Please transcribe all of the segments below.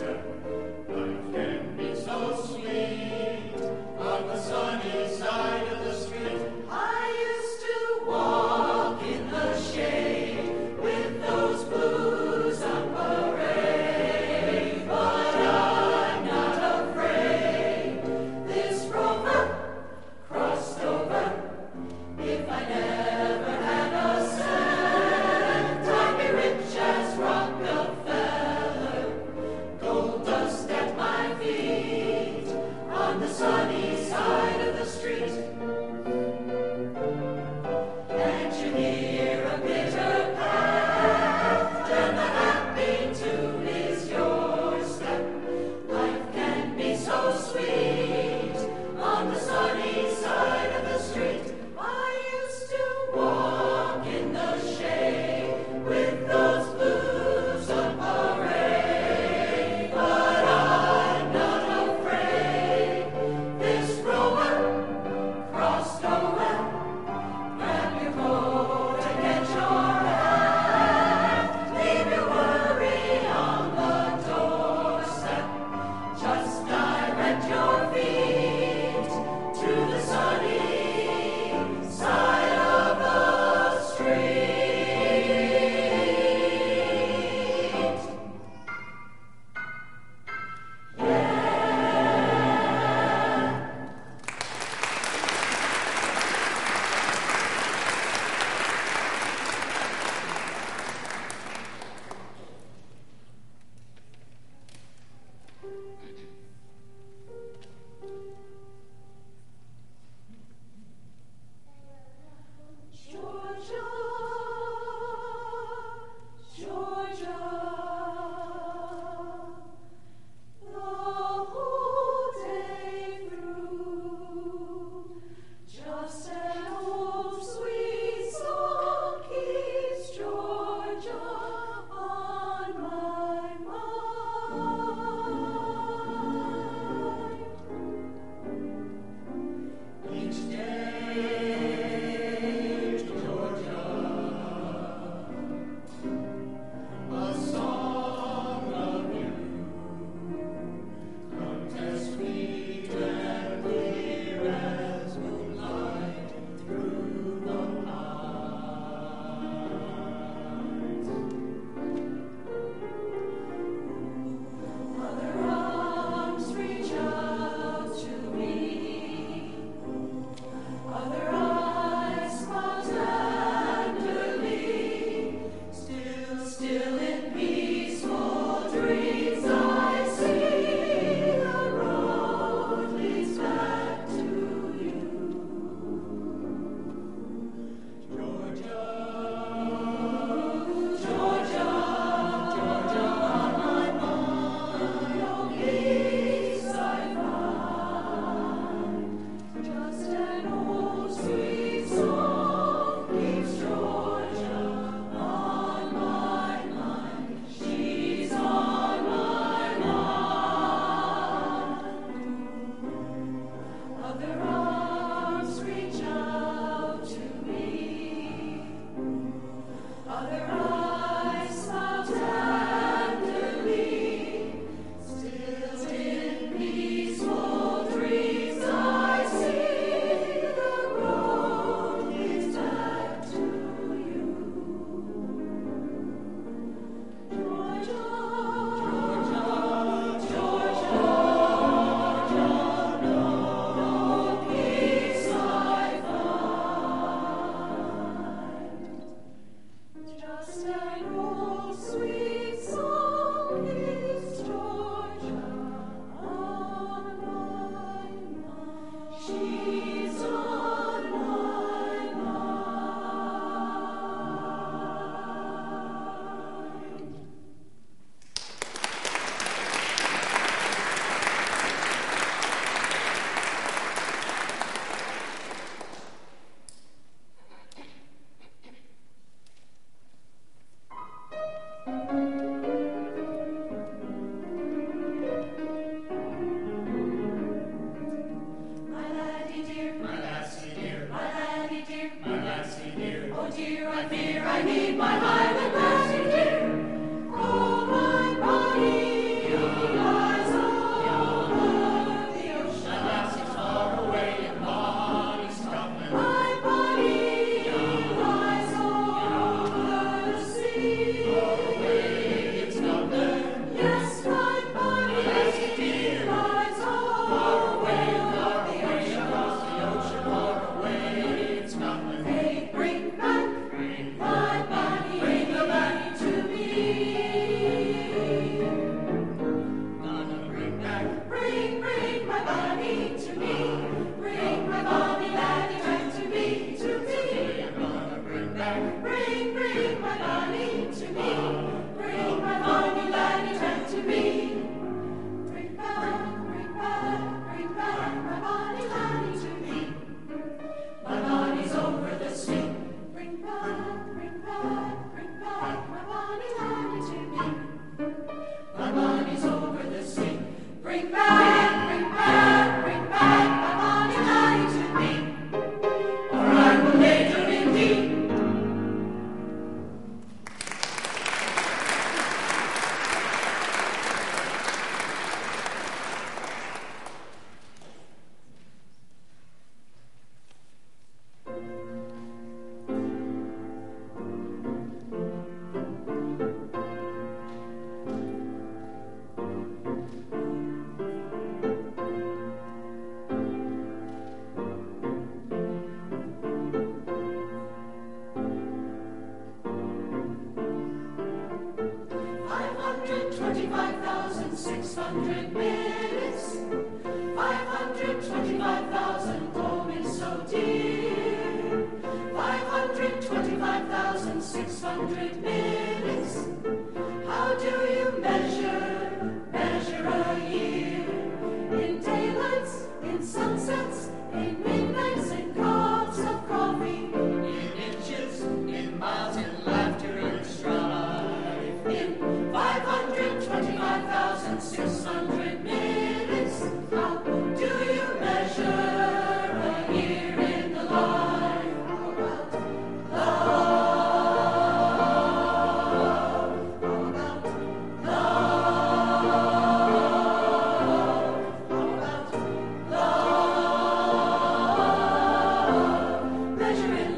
Life can be so sweet on the sunny side of the street. I used to walk in the shade with those blues on parade, but I'm not afraid. This rover crossed over. If I never had a cent, I'd be rich as Rockefeller. Gold 600 minutes. 525,000 home is so dear. 525,600 minutes. How do you measure a year? In daylights, in sunsets, in midnights, in cups of coffee. In inches, in miles, in laughter, in strife. In 525,600 minutes. How do you measure a year in the life? How about love? How about love? How about love? Measure in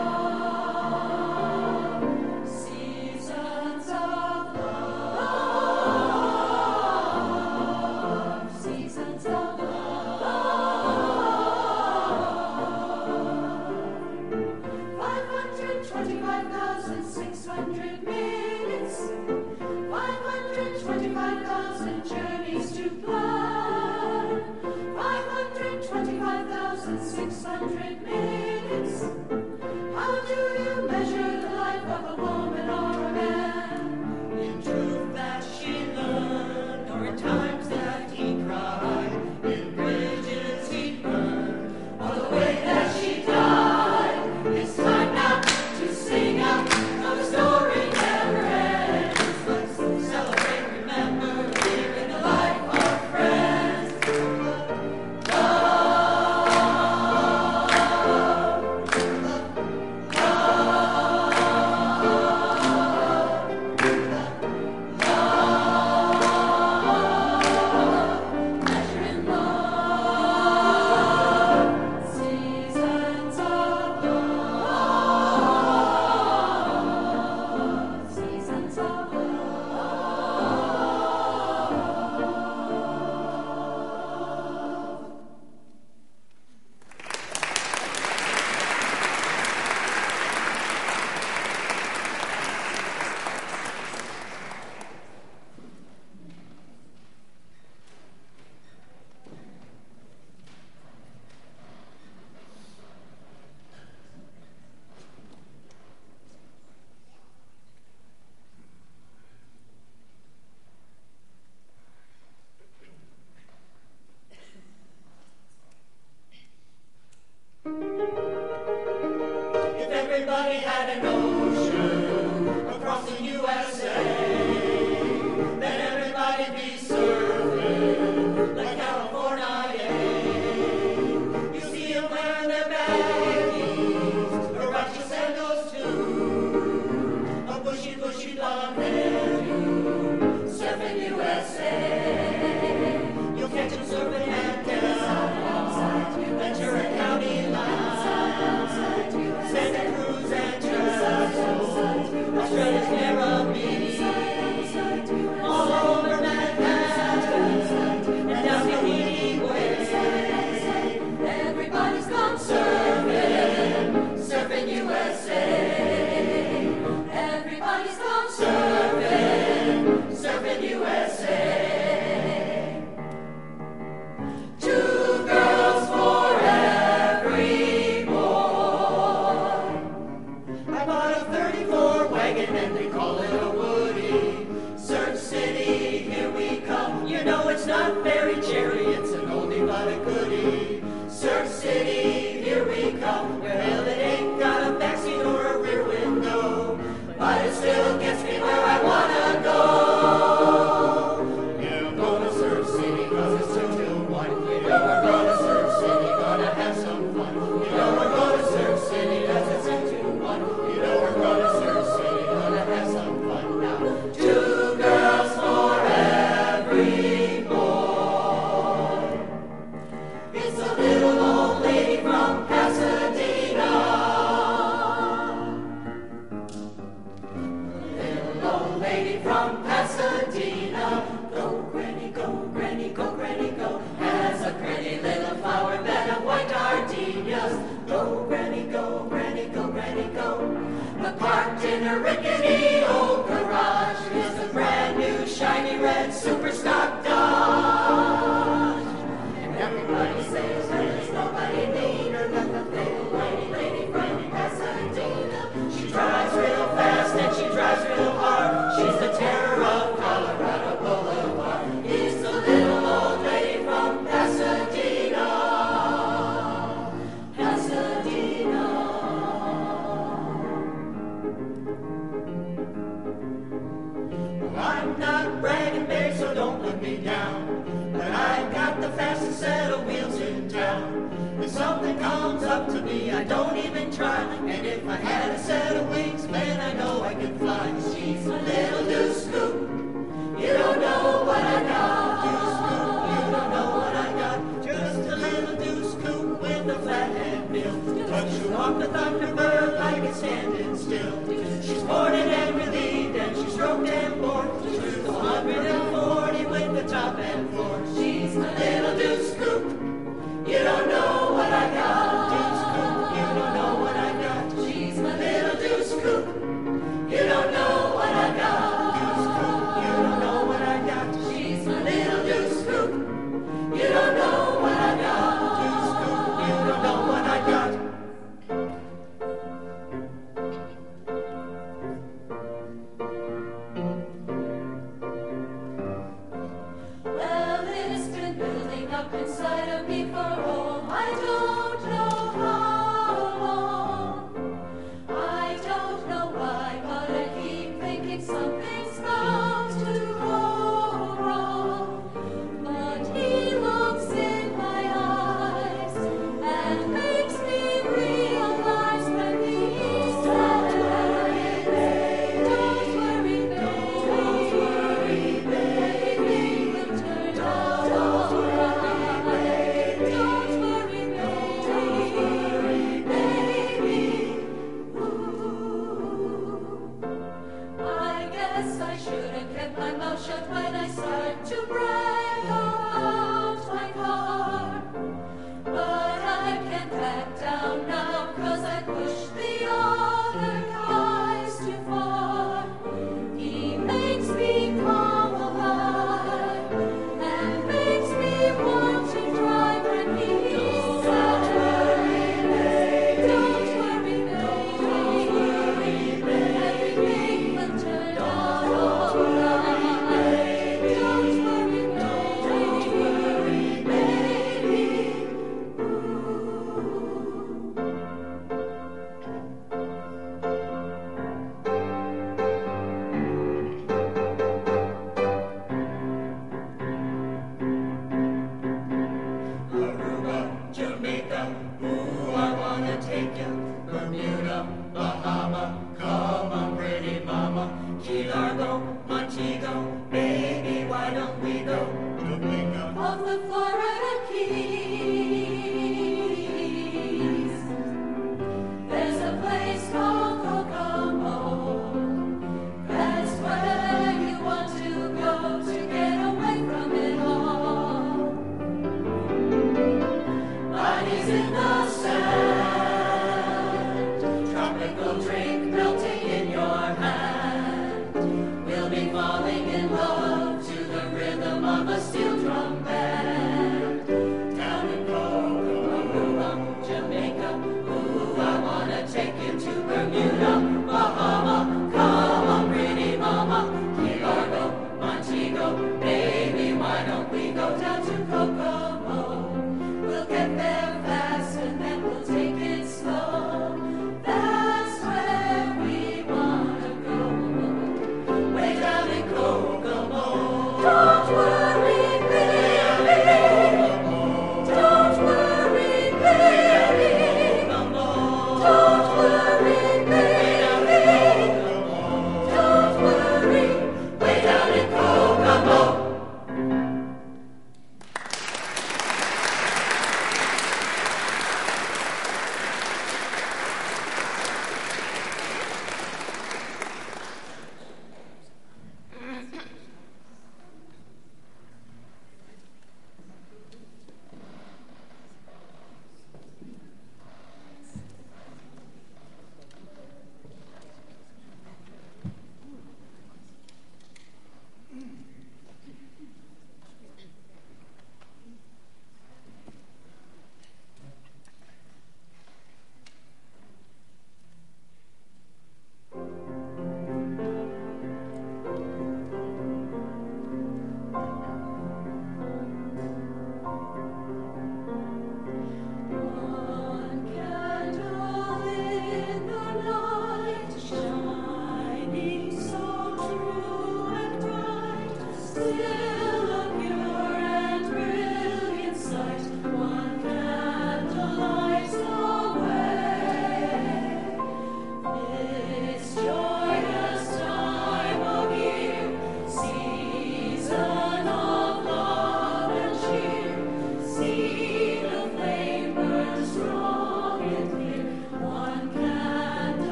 love. Seasons of love. Seasons of love. 525,600 minutes. 525,000 journeys to blood. 525,600 minutes. How do you measure the life of a woman or a man? In truth that she learned, or in times that he cried, in bridges he burned, or the way that she died. It's time now to sing out, no story never ends. Let's celebrate, remember, live in the life of friends. Measure in love. Seasons of love. Seasons of love. If everybody had an ocean across the USA, then everybody'd be surfing like California. You see them wearing their baggies, Huarache sandals too, a bushy, bushy blonde hairdo, surfing USA. You'll catch them surfing at Ventura County line. Santa Cruz and Trestle, Australia's Narrabee, all over Manhattan, and down Tahiti Way. Everybody's gone surfing, surfing USA. Everybody's gone surfing, surfing USA. Two girls for every boy. I bought a 34 wagon and they call it a Woody. Surf City, here we come. You know it's not Mary Cherry, it's an oldie but a goodie. Surf City, here we come. Well, it ain't got a backseat or a rear window, but it still gets me where I wanna go. Yeah, I'm gonna Surf City 'cause it's 2 till 1. You know we're gonna Surf City, gonna have some fun. You know we're gonna Surf City 'cause it's 2 till 1. You know we're gonna Surf City, gonna have some fun now. 2 girls for every boy. It's a little old lady from Pasadena. Little old lady from Pasadena. Go, granny, go, granny, go, granny, go. Has a pretty little flower bed of white gardenias. Go, granny, go, granny, go, granny, go. But parked in a rickety old garage is a brand new shiny red super stock dog. up inside of me for oh, I don't know how long. I don't know why, but I keep thinking something's bound to go wrong. But he looks in my eyes and makes me realize that he's not worried. Don't worry, baby. Everything will turn out all right. Don't worry, baby. Ooh. I guess I should have kept my mouth shut when I start to brag about my car. But I can't back down now, 'cause I pushed the other guys too far. He makes me come alive and makes me want to drive when he's sad. Don't worry, baby. Everything will turn out all right. Don't worry, baby. Aruba, Jamaica, ooh, I wanna take ya. Bermuda, Bahama, come on, pretty mama. Key Largo, Montego, baby, why don't we go? Jamaica, off the Florida Keys. There's a place called Kokomo. That's where you want to go to get away from it all. Bodies in the sand, tropical drink melting in your hand. We'll be falling in love to the rhythm of a steel drum band.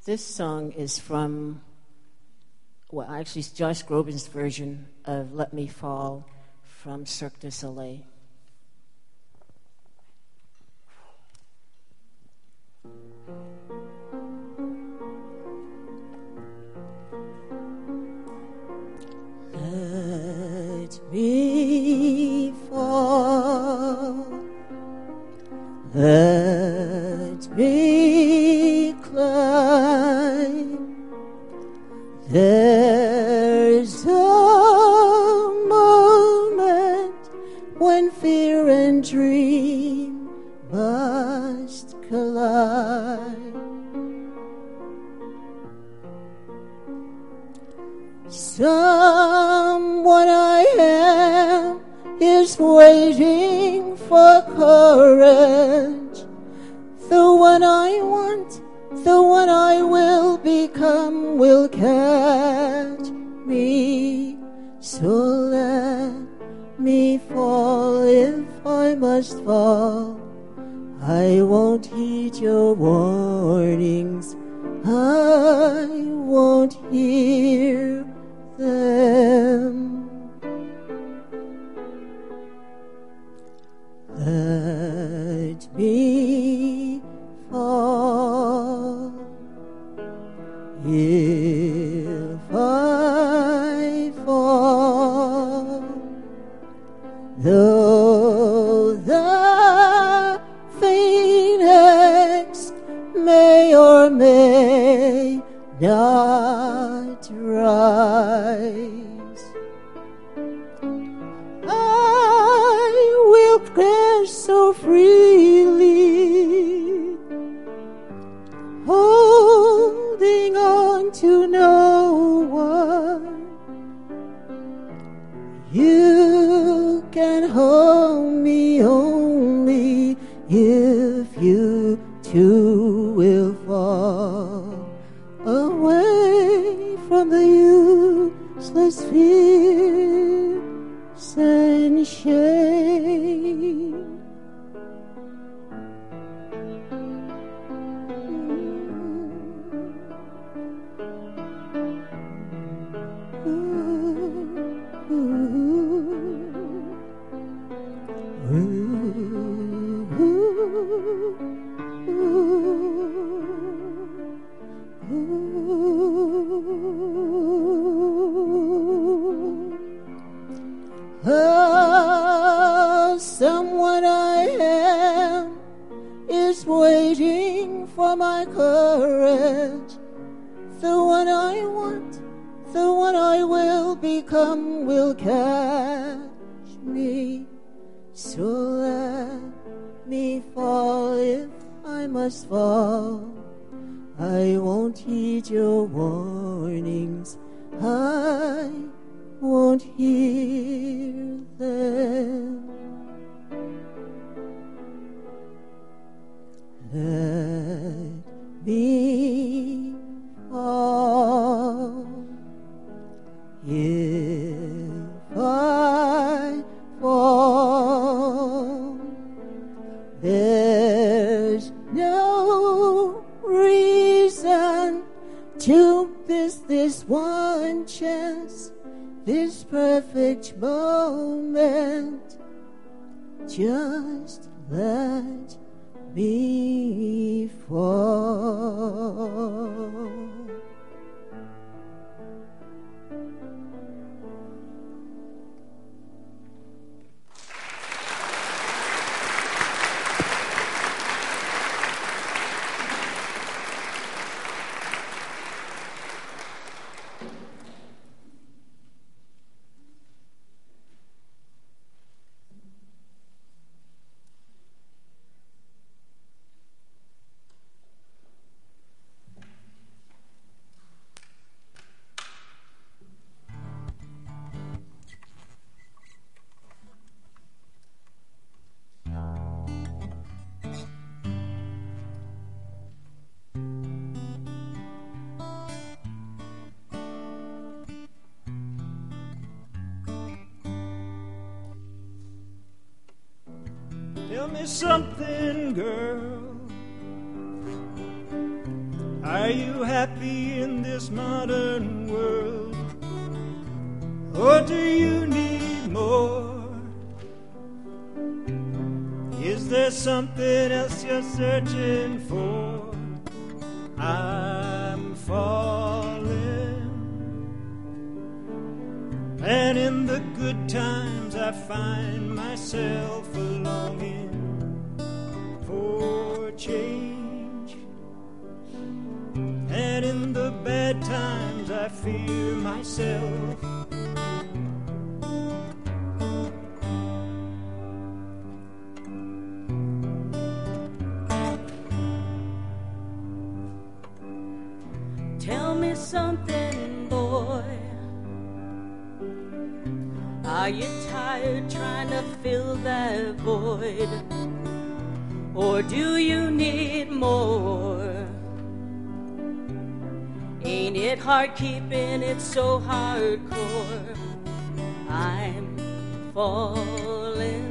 This song is from, well, actually, it's Josh Groban's version of Let Me Fall from Cirque du Soleil. Let me fall, let me climb. There's a moment when fear and dream must collide. Someone I am is waiting for courage. The one I want, the one I will become will catch me. So let me fall if I must fall. I won't heed your warnings. I won't hear them. Let me fall. If I fall, though the phoenix may or may not rise, I will crash so freely, holding on to no one. You can hold me only if you too will fall away from the useless fears and shame. Someone I am is waiting for my courage. The one I want, the one I will become will catch me. So let me fall if I must fall. I won't heed your warnings. I won't hear them. Let me fall. If I fall, there's no reason to miss this one chance, this perfect moment. Just let me fall. Tell me something, girl. I Are you happy in this modern world? Or do you need more? Is there something else you're searching for? I'm falling, and in the good times I find myself longing for change, and in the bad times I fear myself. Tell me something, boy. Are you tired trying to fill that void? Or do you need more? Ain't it hard keeping it so hardcore? I'm falling.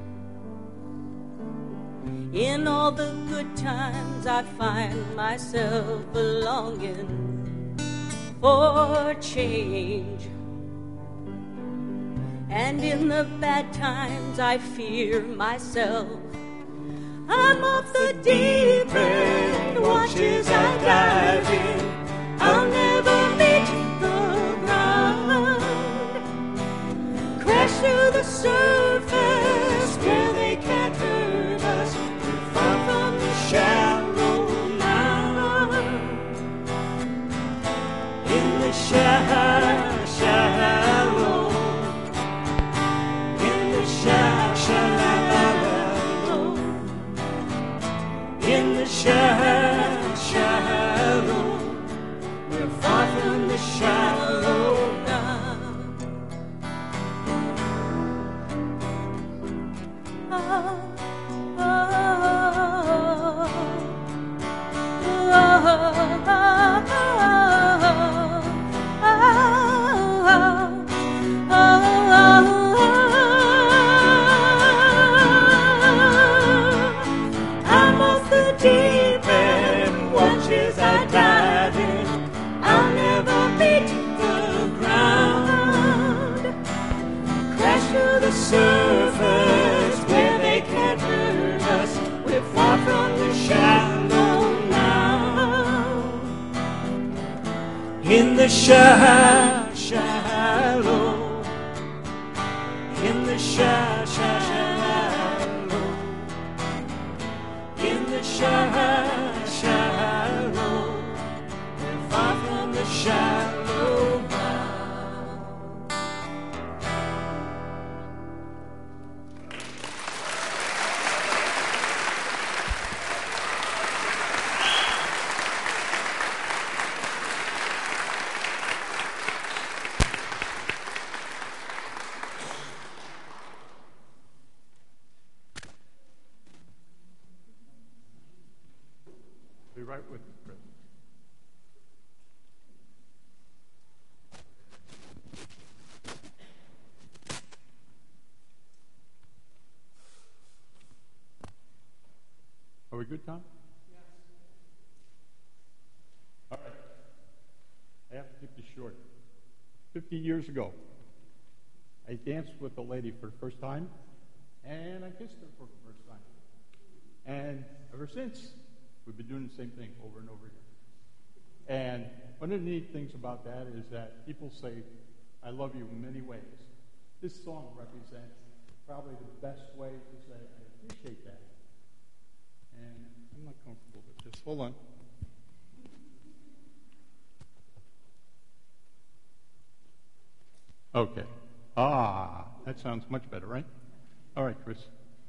In all the good times I find myself longing for change, and in the bad times I fear myself. I'm off the deep end, watch as I dive in. I'll never meet the ground, crash through the surface where they can't hurt us. Far from the shallow now, in the shallow, in the shallow, in the shallow, we're far from the shallow now. I'm off the deep end, watch as I dive in. I'll never meet the ground, crash through the surface where they can't hurt us. We're far from the shallow now, in the shallow, in the shallow, in the shallow, we're far from the shallow now. Be right with you, Chris. Are we good, Tom? Yes. All right. I have to keep this short. 50 years ago, I danced with a lady for the first time, and I kissed her for the first time. And ever since, we've been doing the same thing over and over again. And one of the neat things about that is that people say, I love you in many ways. This song represents probably the best way to say, I appreciate that. And I'm not comfortable with this. Hold on. Okay. That sounds much better, right? All right, Chris.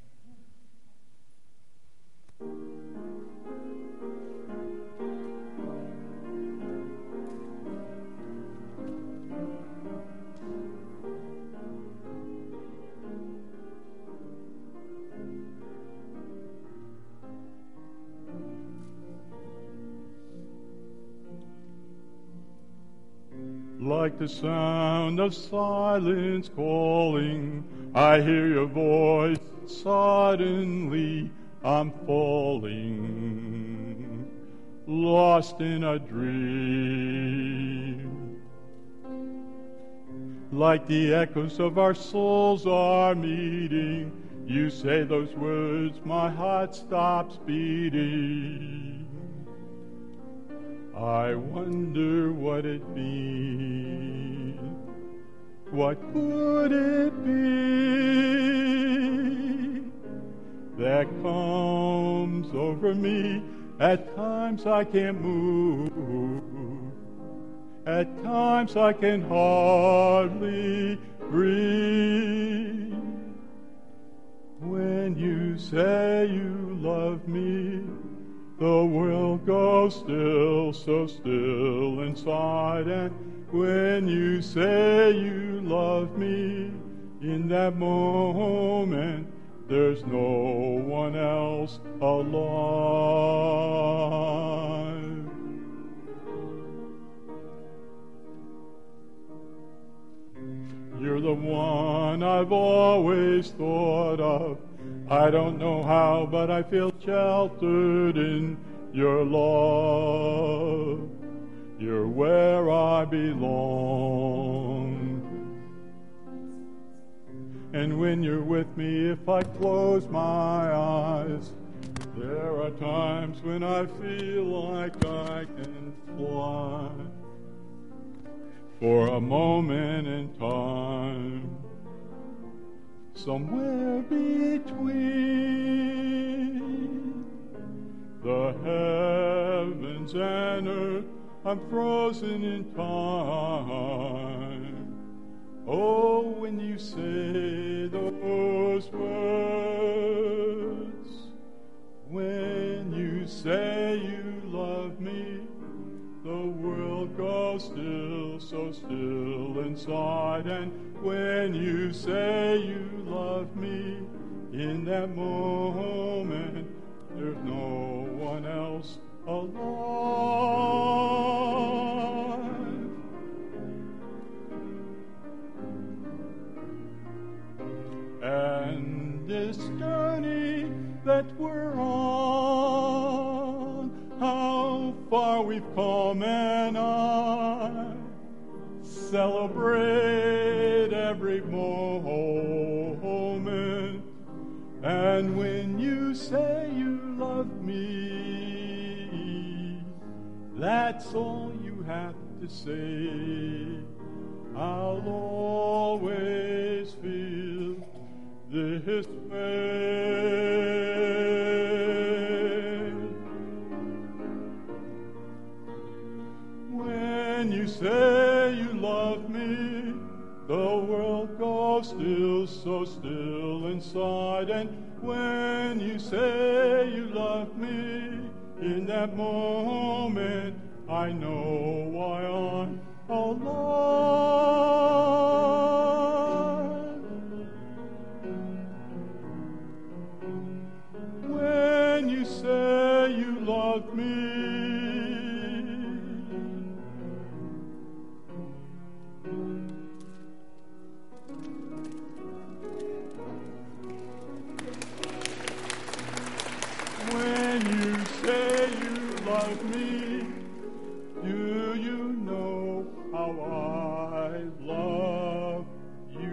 Like the sound of silence calling, I hear your voice. Suddenly I'm falling. lost in a dream. Like the echoes of our souls are meeting, you say those words, my heart stops beating. I wonder what it means. What could it be that comes over me? At times I can't move. At times I can hardly breathe. When you say you love me, the world goes still, so still inside. And when you say you love me, in that moment, there's no one else alive. You're the one I've always thought of. I don't know how, but I feel sheltered in your love. You're where I belong. And when you're with me, if I close my eyes, there are times when I feel like I can fly. For a moment in time, somewhere between the heavens and earth, I'm frozen in time. Oh, when you say those words, when you say you love me, the world goes still, so still inside. And when you say you love me, in that moment, there's no one else alive. And this journey that we're on, how far we've come, and I celebrate every moment. And when you say you love me, that's all you have to say. I'll always feel this way. When you say you love me, the world goes still, so still inside. And when you say you love me, in that moment, I know why I'm alive. When you say you love me, when you say you love me, do you know how I love you?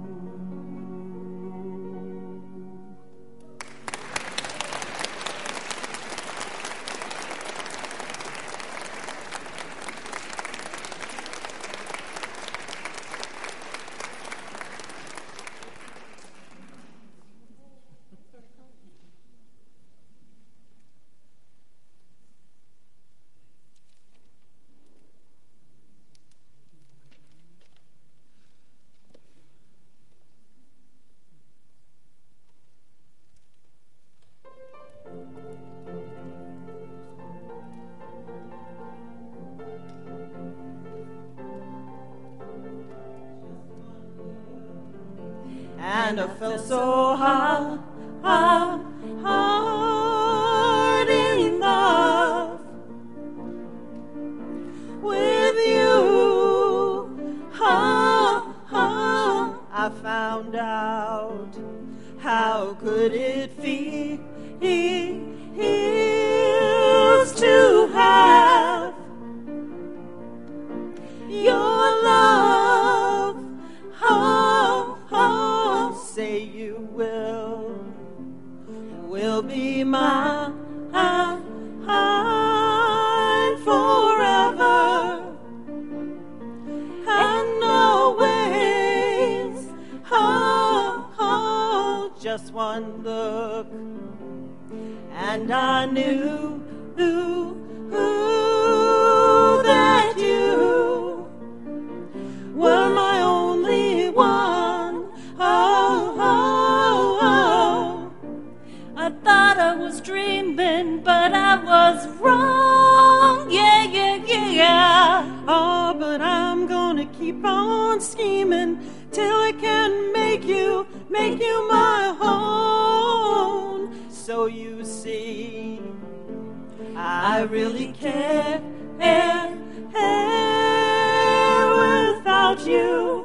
And I felt so hard in love with you. I found out, how could it feel was to have your love. Oh, oh, say you will be mine forever and always. Oh, oh, just one look and I knew that you were my only one. Oh, oh, oh. I thought I was dreaming, but I was wrong. Yeah, yeah, yeah. Oh, but I'm gonna keep on scheming till I can make you my own. So you see, I really care without you.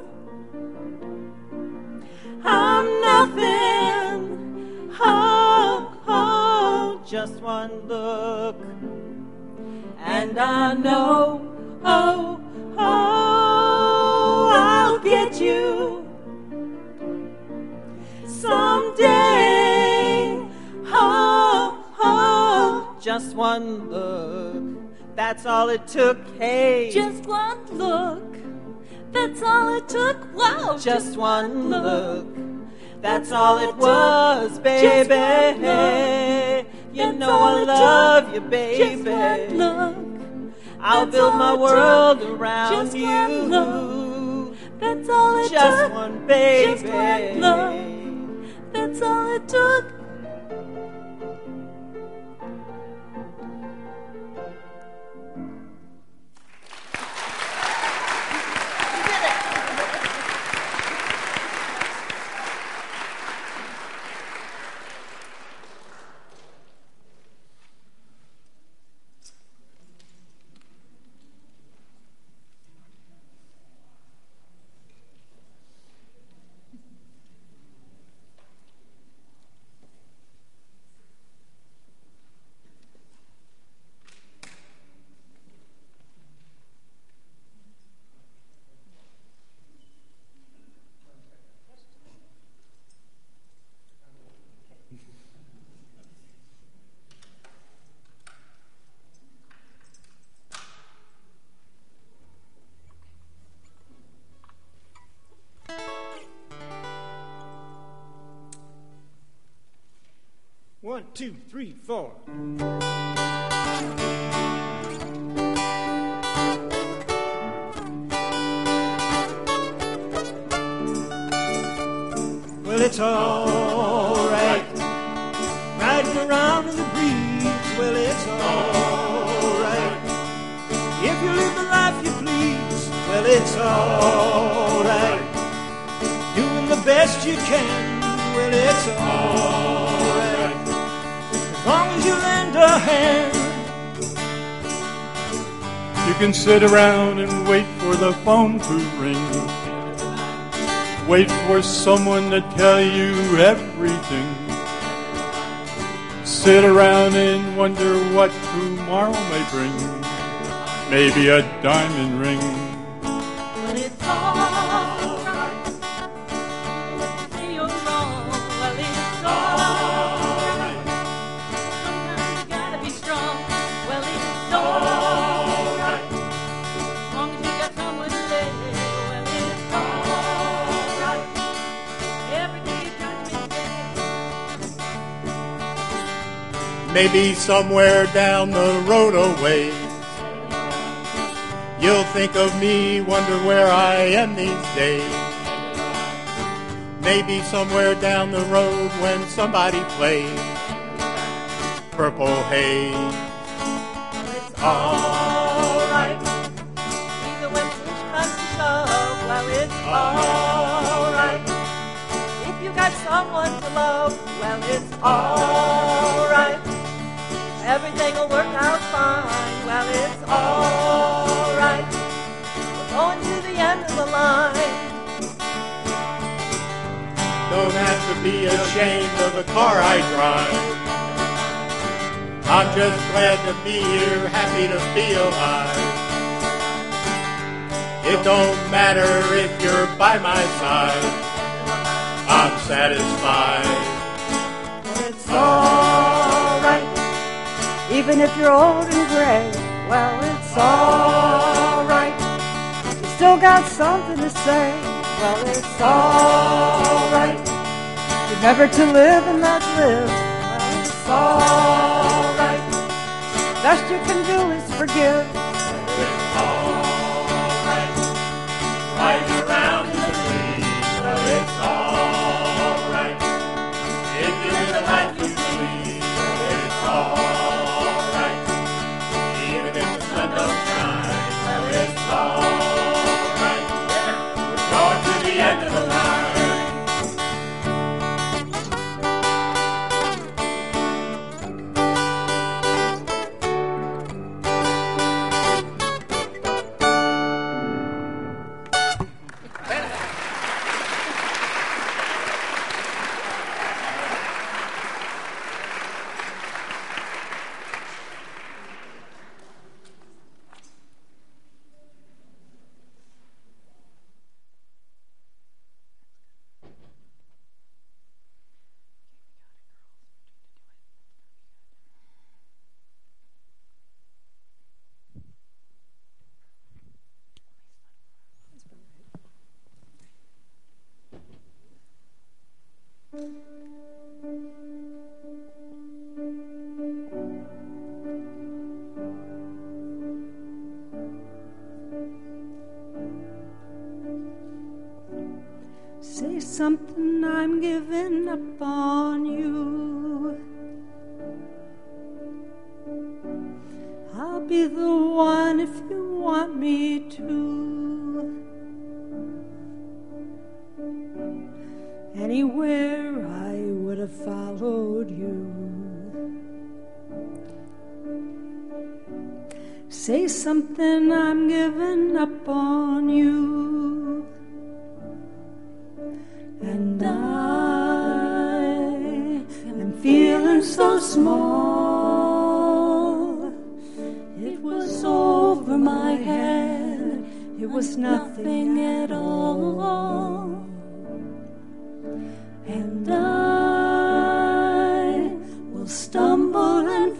I'm nothing. Oh, oh, just one look, and I know. Oh, oh, I'll get you someday. Oh, oh, just one look. That's all it took. Hey, Just one look, that's all it took. Wow, just one look. That's all it was, baby. You know I love you, baby. just one look. I'll That's build all my it world took. around Just you. one look. That's all it Just took. one, baby. Just one look. That's all it took. One, two, three, four. Well, it's all right, riding around in the breeze. Well, it's all right, if you live the life you please. Well, it's all right, doing the best you can. Well, it's all right, as long as you lend a hand. You can sit around and wait for the phone to ring. Wait for someone to tell you everything. Sit around and wonder what tomorrow may bring. Maybe a diamond ring. But it's all right. Say you're wrong. Well, it's all right. Sometimes you gotta be strong. Well, it's all right. As long as you got someone to say. Well, it's all right. Every day you try to make it. Maybe somewhere down the road a ways, you'll think of me, wonder where I am these days. Maybe somewhere down the road when somebody plays Purple Haze. It's all right, even when push comes to shove. Well, it's all right, if you got someone to love. Well, it's all right, everything will work out fine. Well, it's all right, we're going to the end of the line. Don't have to be ashamed of the car I drive. I'm just glad to be here, happy to be alive. It don't matter if you're by my side, I'm satisfied. It's all right, even if you're old and gray. Well, it's all right, you still got something to say. Well, it's all right, remember to live and let live. Well, it's all right, best you can do is forgive. It's all right, riding around in the breeze. Well, it's all right, if you live the life you please. Well, it's all right, even if the sun don't shine. Well, it's all right, we're going to the end of the line. Say something, I'm giving up on you. I'll be the one if you want me to. Anywhere I would have followed you. Say something, I'm giving up on you. And I am feeling so small. It was over my head. It was nothing at all. And I will stumble and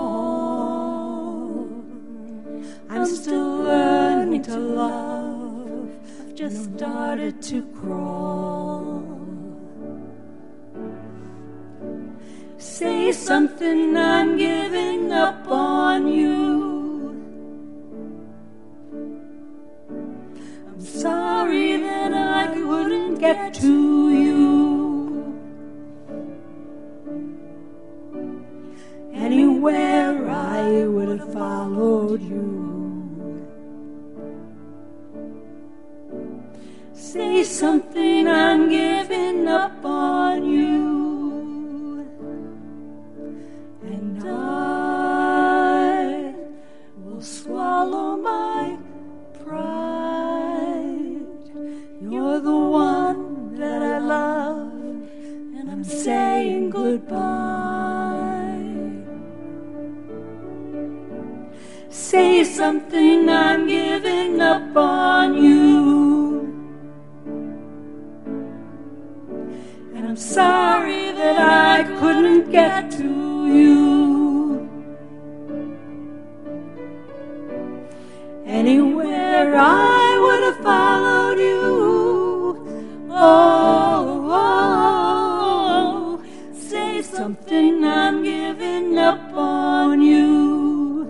fall. I'm still learning to love. I've just started to crawl. Say something, I'm giving up on you. I'm sorry that I couldn't get to you. Anywhere I would have followed you. Say something, I'm giving up on you. And I will swallow my pride. You're the one that I love, and I'm saying goodbye. Say something, I'm giving up on you. And I'm sorry that I couldn't get to you. Anywhere I would have followed you. Oh, oh, oh. Say something, I'm giving up on you.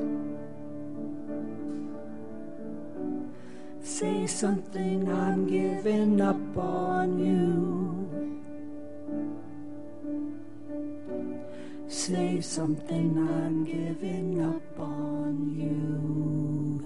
Say something, I'm giving up on you. Say something, I'm giving up on you.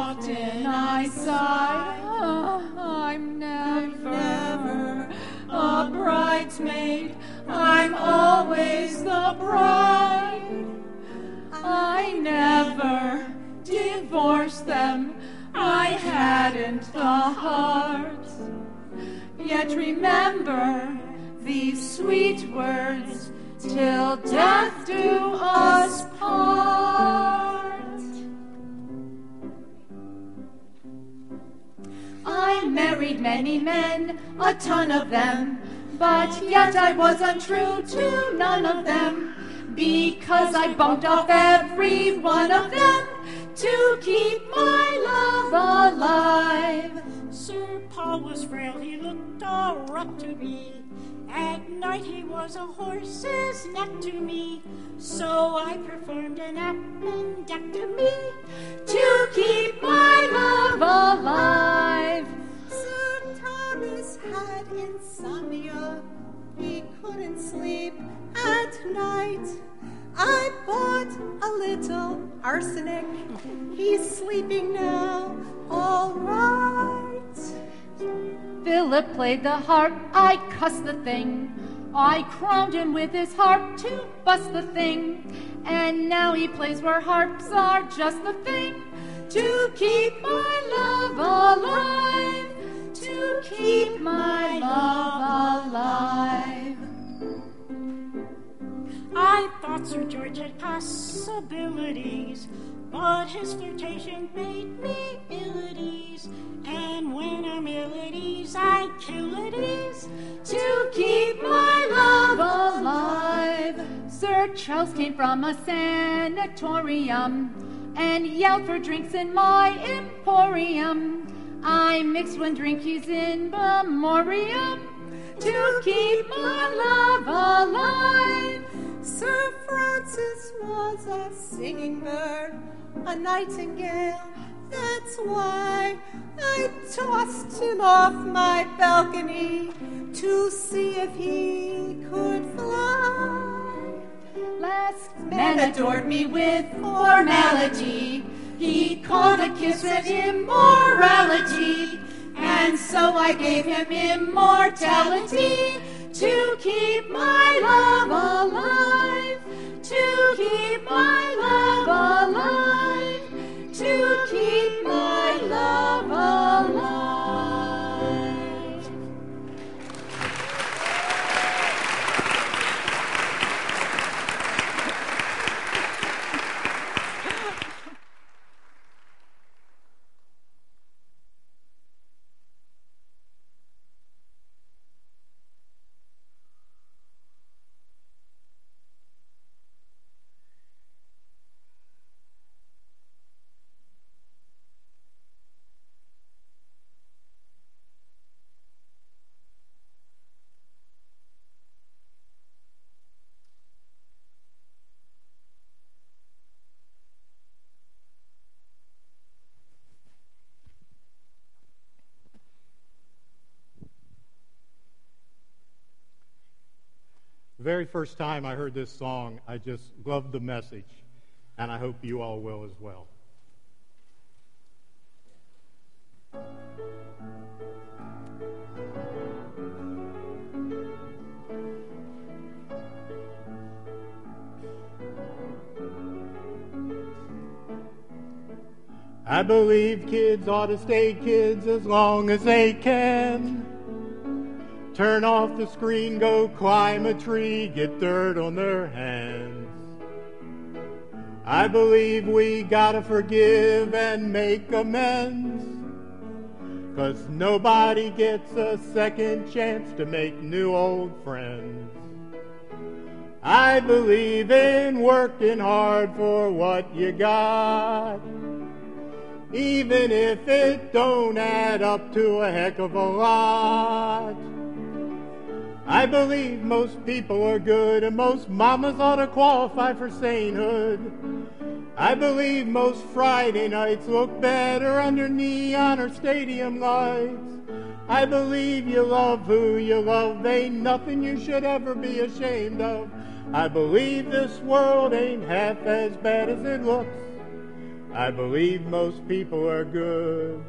often I sigh, I'm never a bridesmaid, I'm always the bride. I never divorced them, I hadn't the heart. Yet remember these sweet words, till death do us part. I married many men, a ton of them, but yet I was untrue to none of them, because I bumped off every one of them to keep my love alive. Sir Paul was frail, he looked all rough to me. At night he was a horse's neck to me, so I performed an appendectomy to keep my love alive. Sir Thomas had insomnia, he couldn't sleep at night. I bought a little arsenic, he's sleeping now, all right. Philip played the harp, I cussed the thing. I crowned him with his harp to bust the thing. And now he plays where harps are just the thing. To keep my love alive, to keep my love alive. I thought Sir George had possibilities, but his flirtation made me ill at ease. And when I'm ill at ease, I kill at ease to keep my love alive. Sir Charles came from a sanatorium and yelled for drinks in my emporium. I mixed one drink, he's in memoriam to keep my love alive. Sir Francis was a singing bird, a nightingale, that's why I tossed him off my balcony to see if he could fly. Last man adored me with formality, he called a kiss an immorality, and so I gave him immortality to keep my love alive, to keep my love alive, to keep my love alive. The very first time I heard this song, I just loved the message, and I hope you all will as well. I believe kids ought to stay kids as long as they can. Turn off the screen, go climb a tree, get dirt on their hands. I believe we gotta forgive and make amends, 'cause nobody gets a second chance to make new old friends. I believe in working hard for what you got, even if it don't add up to a heck of a lot. I believe most people are good and most mamas ought to qualify for sainthood. I believe most Friday nights look better under neon or stadium lights. I believe you love who you love, ain't nothing you should ever be ashamed of. I believe this world ain't half as bad as it looks. I believe most people are good.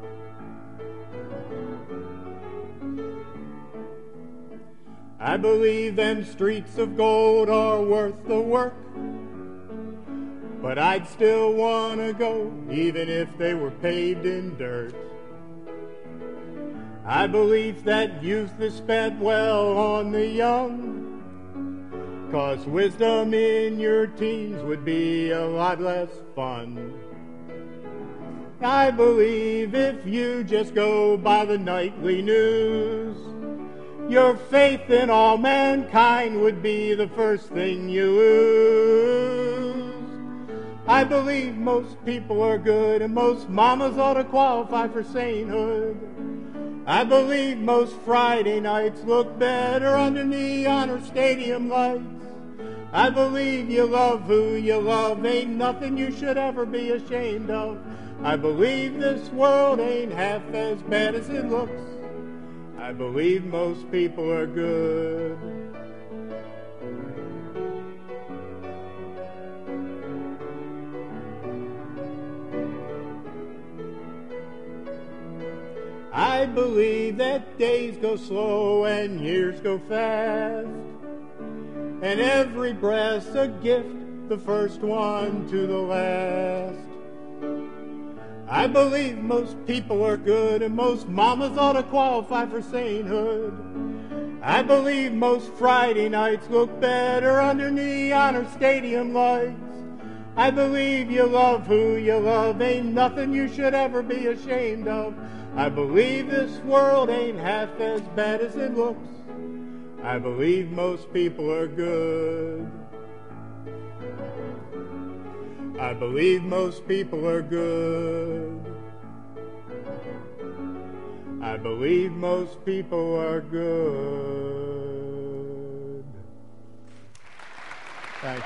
I believe them streets of gold are worth the work, but I'd still want to go even if they were paved in dirt. I believe that youth is spent well on the young, 'cause wisdom in your teens would be a lot less fun. I believe if you just go by the nightly news, your faith in all mankind would be the first thing you lose. I believe most people are good and most mamas ought to qualify for sainthood. I believe most Friday nights look better under neon or stadium lights. I believe you love who you love, ain't nothing you should ever be ashamed of. I believe this world ain't half as bad as it looks. I believe most people are good. I believe that days go slow and years go fast, and every breath's a gift, the first one to the last. I believe most people are good and most mamas ought to qualify for sainthood. I believe most Friday nights look better under neon or stadium lights. I believe you love who you love, ain't nothing you should ever be ashamed of. I believe this world ain't half as bad as it looks. I believe most people are good. I believe most people are good. I believe most people are good. Thanks.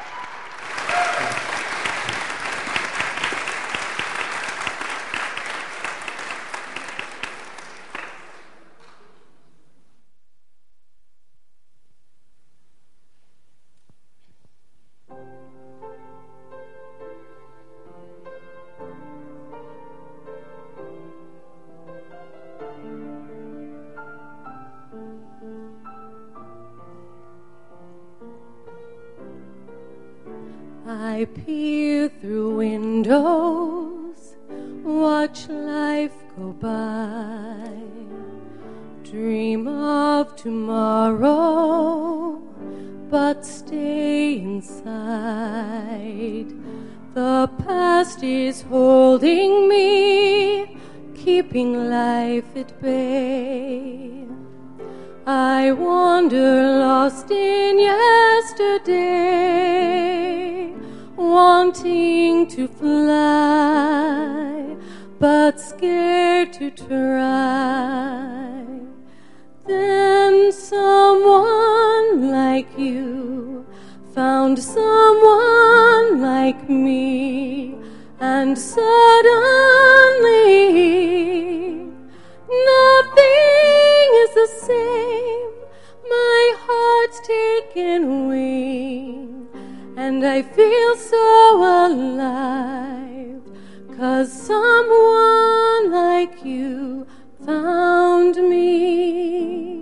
I peer through windows, watch life go by, dream of tomorrow, but stay inside. The past is holding me, keeping life at bay. I wander lost in yesterday, wanting to fly, but scared to try. Then someone like you found someone like me, and suddenly nothing is the same. My heart's taken wing, and I feel so alive, 'cause someone like you found me.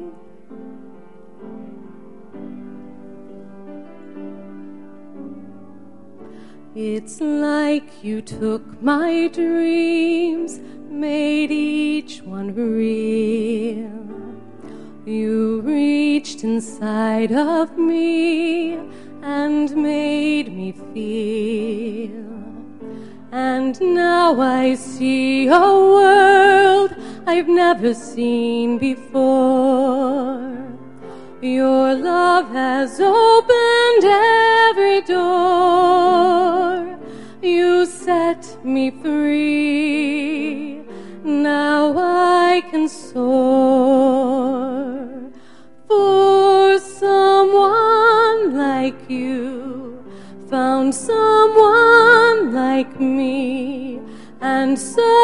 It's like you took my dreams, made each one real. You reached inside of me and made me feel. And now I see a world I've never seen before. Your love has opened every door. You set me free. Now I can soar. For someone like you found someone like me, and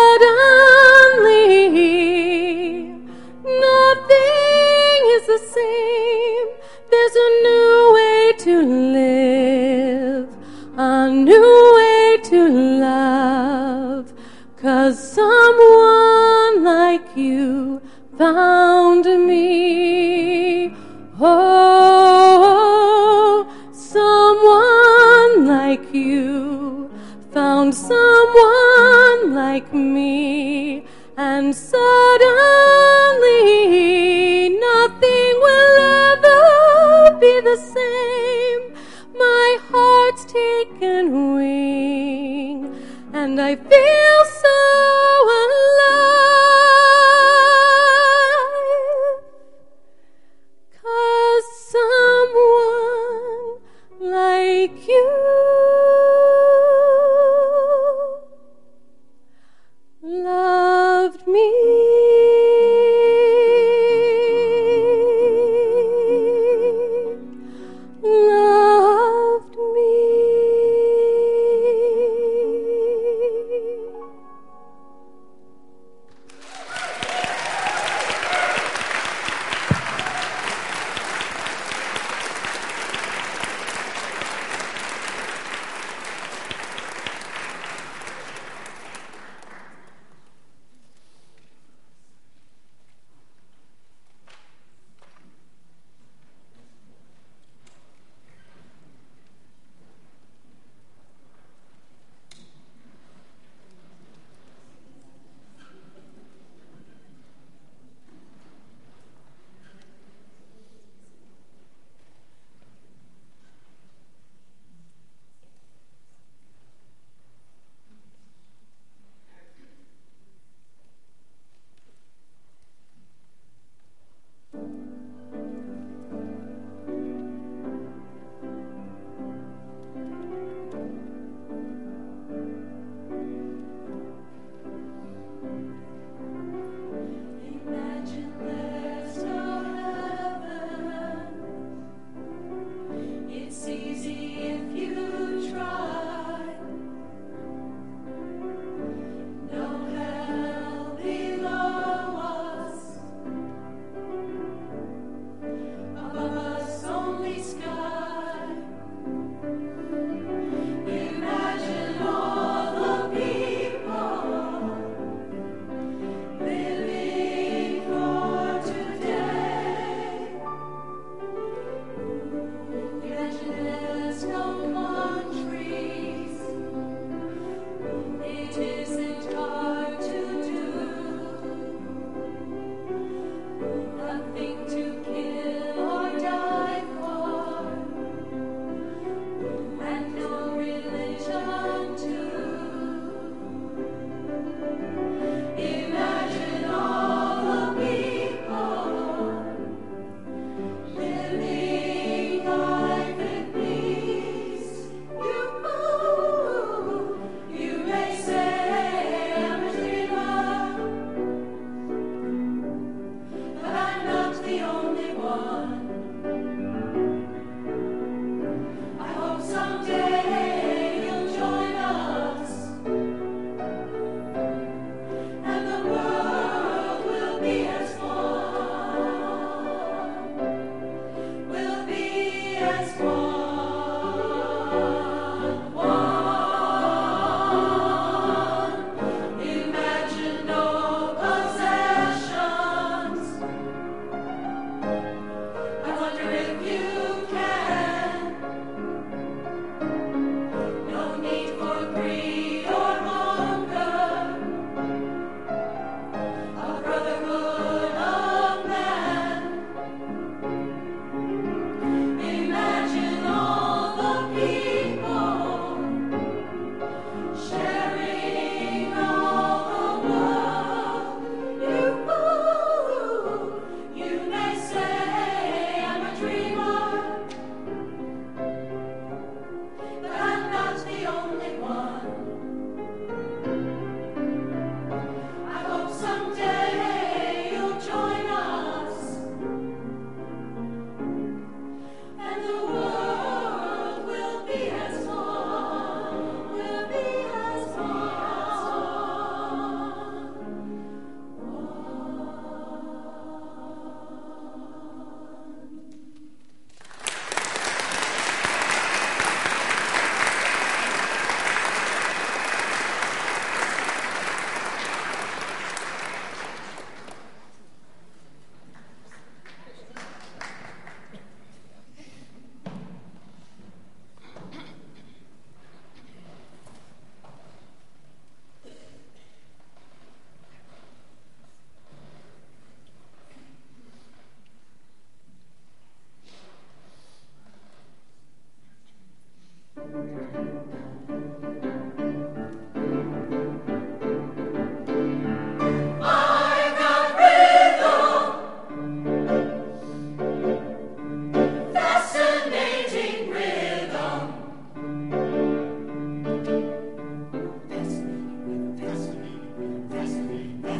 suddenly nothing is the same. There's a new way to live, a new way to love. someone like you found me. Oh, someone like you found someone like me, and suddenly nothing will ever be the same. My heart's taken wing, and I feel so alive, 'cause someone like you loved me.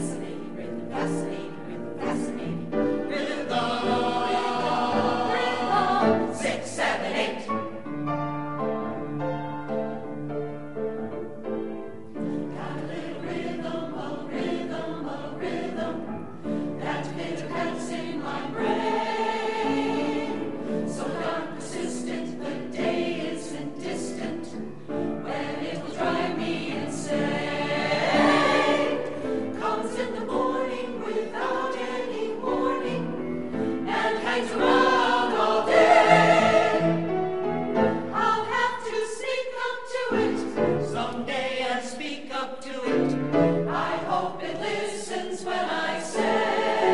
Fascinating rhythm, fascinating rhythm, fascinating rhythm. 6, 7, 8. Got a little rhythm, a rhythm, a rhythm that pitter-patters in my brain. So darn persistent, the day isn't distant when it will drive me insane. Comes in the morning without any warning and hangs around all day. I'll have to sneak up to it someday and speak up to it. I hope it listens when I say,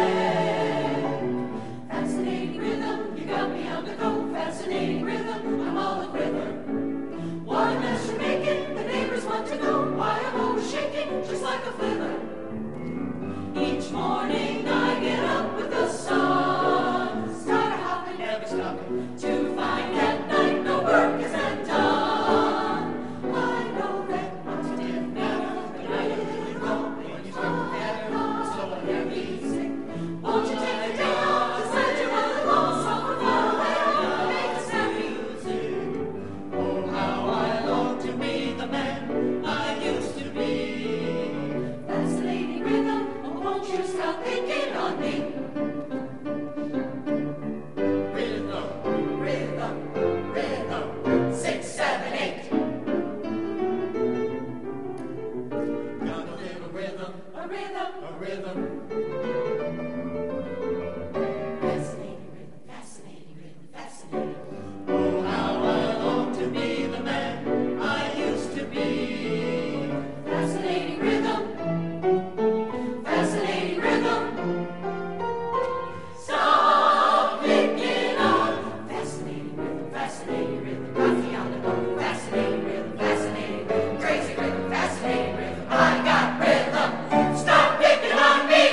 fascinating rhythm, you got me on the go. Fascinating rhythm, I'm all a quiver. What a mess you're making, the neighbors want to know why I'm always shaking just like a flivver. Each morning I get up with the sun, start a hopping, never stopping, to find at night no work is undone. I know that once you did matter, but I didn't know when you start to matter, so I hear me sing. Won't you take a day off, decide to run along somewhere far away, make us happy music. Oh, how I long to be the man I used to be. Fascinating rhythm, oh, won't you stop picking on me? Rhythm, rhythm, rhythm, 6, 7, 8. Got a little rhythm, a rhythm, a rhythm. Fascinating rhythm, fascinating rhythm, fascinating. Oh, how I long to be the man I used to be. Fascinating rhythm, fascinating rhythm. Stop picking on. Fascinating rhythm, fascinating rhythm. Got me on the go. Fascinating rhythm, fascinating rhythm. Crazy rhythm, fascinating rhythm. I got rhythm. Stop picking on me.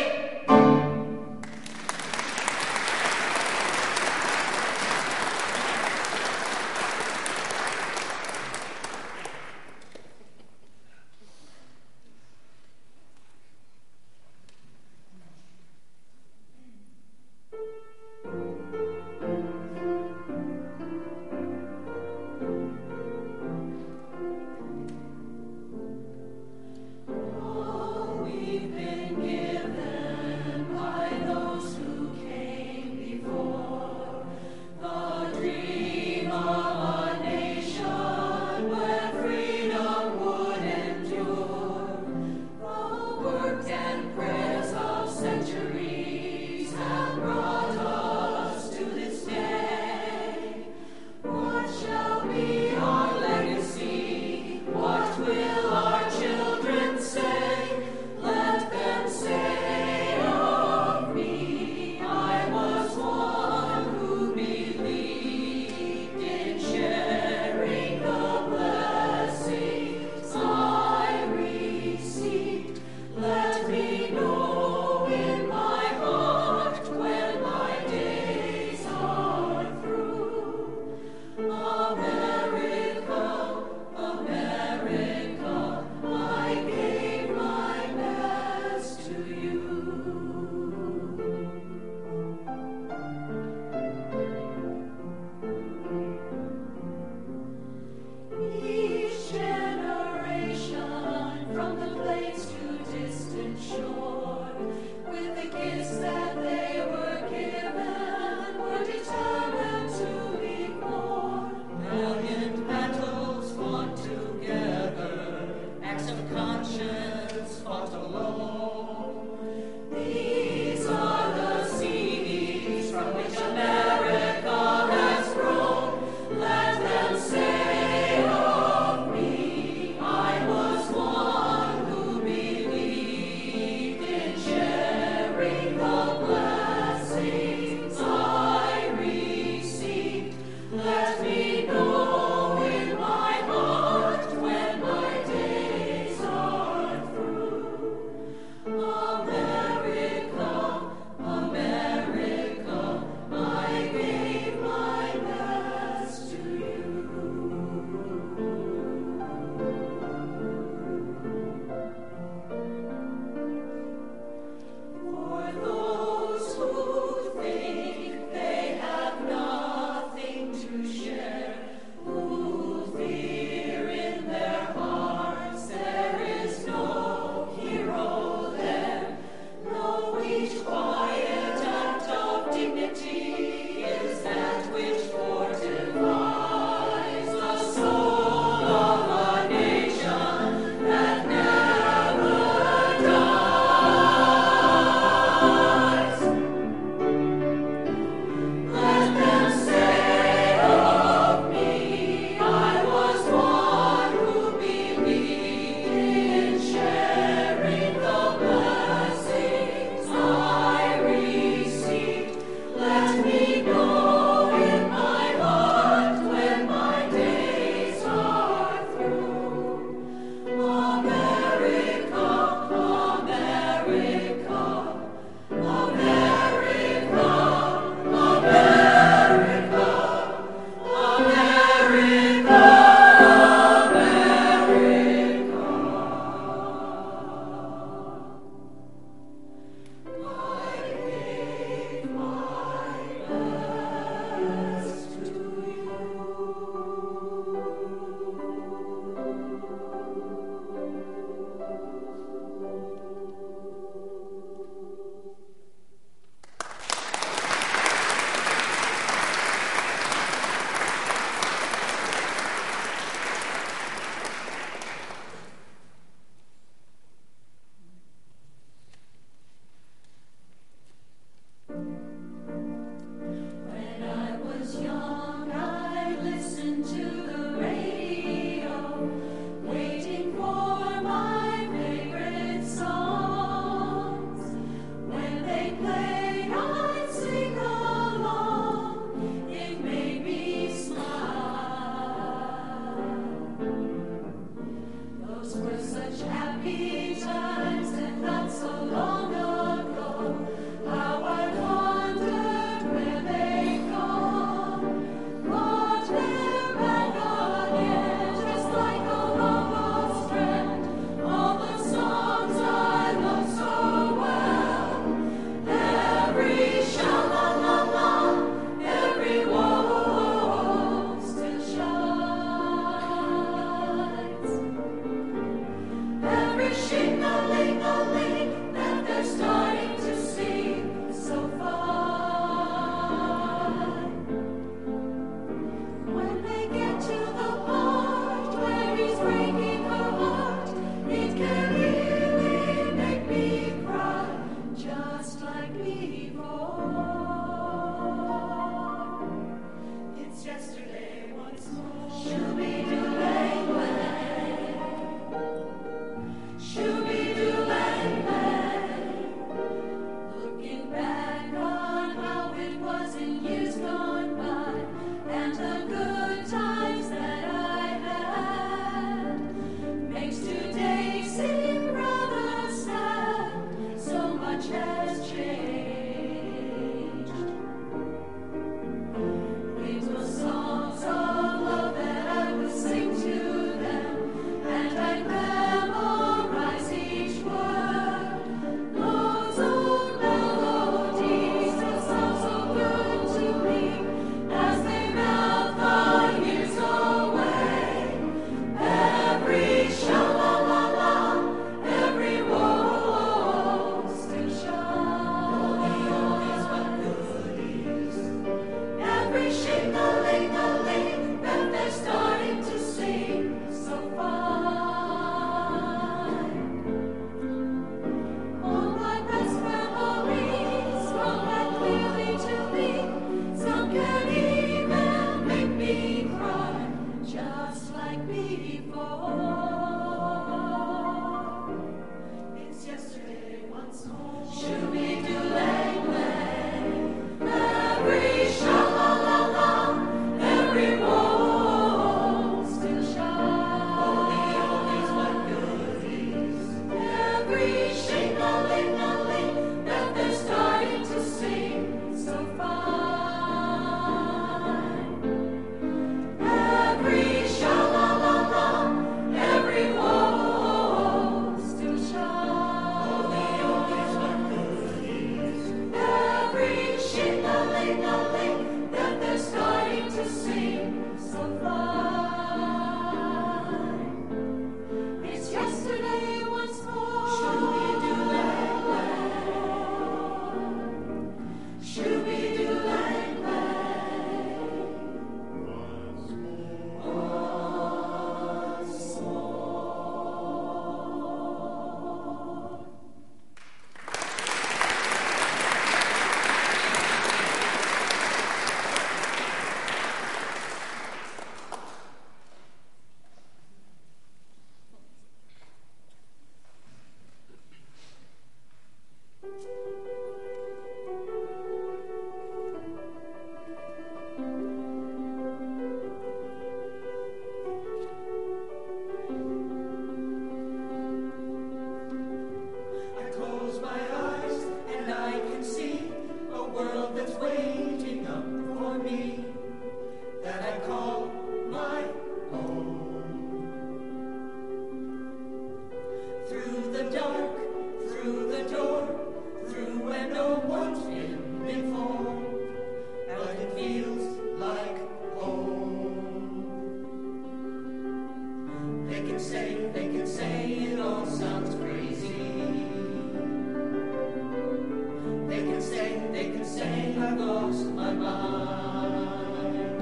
they can say I've lost my mind.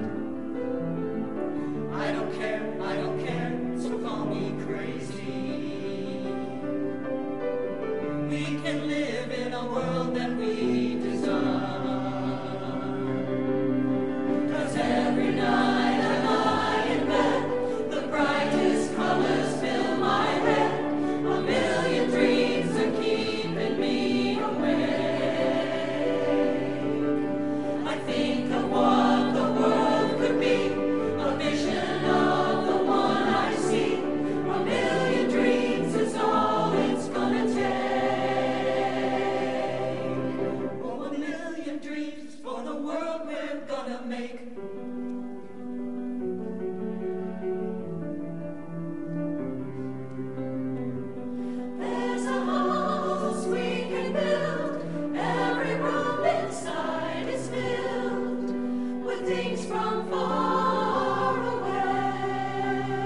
I don't care, so call me crazy. We can live in a world that we desire. 'Cause every night I lie in bed, the brightest colors fill my head. A million dreams are keeping me awake. I think of what the world could be, a vision of the one I see. A million dreams is all it's gonna take. Oh, a million dreams for the world we're gonna make. There's a house we can build. Every room inside is filled with things from far away.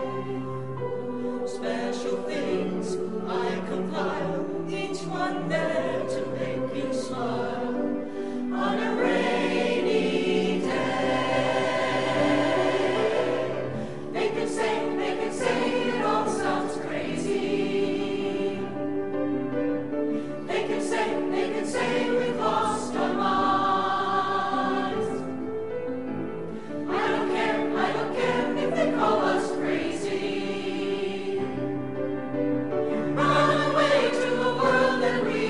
Special things I compile, each one there to make you smile on a rainy day. They can say it all sounds crazy. They can say we've lost our minds. I don't care if they call us crazy. Run away to a world that we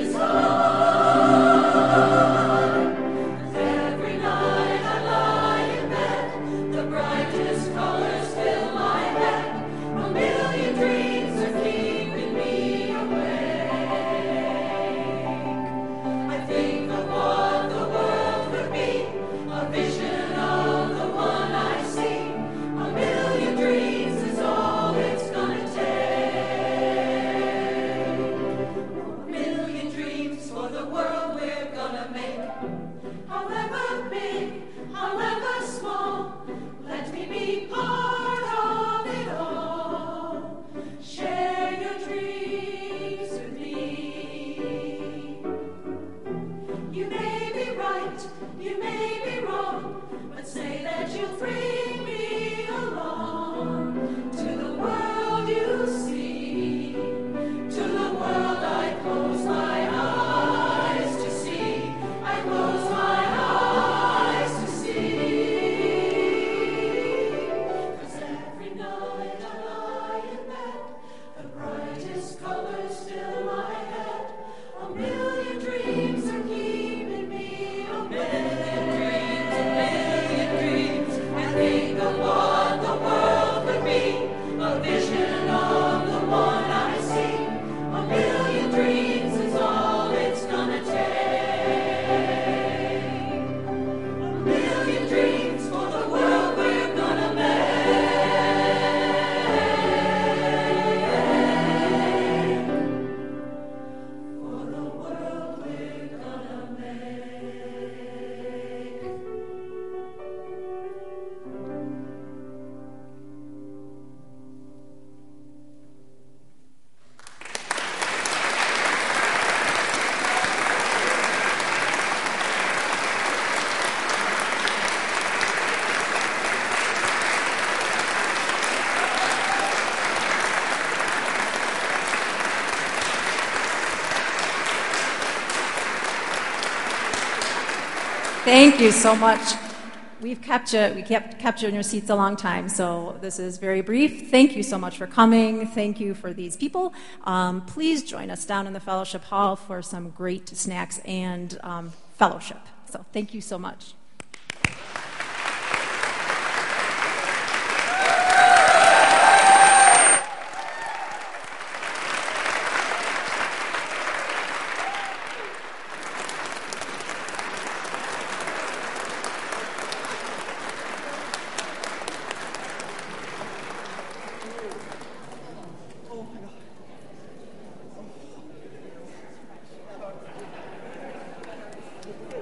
desire. 'Cause every night I lie in bed, the brightest colors fill my head. A million dreams are keeping me awake. I think of what the world could be, a vision of the one I see. A million dreams is all it's gonna take. A million dreams for the world we're gonna make. However big, however small, let me be part of it all. Share your dreams with me. You may be right, you may be wrong, but say that you'll bring me along to the world you see, to the world I close my eyes to see. I close my eyes to see. 'Cause every night I lie in bed, the brightest colors fill my head. A million dreams are keeping me awake. A million dreams, I think of what the world could be, a vision of the one I see. A million dreams is all it's gonna take. A million dreams for the world we're gonna make. For the world we're gonna make. Thank you so much. We kept you in your seats a long time, so this is very brief. Thank you so much for coming. Thank you for these people. Please join us down in the fellowship hall for some great snacks and fellowship. So thank you so much.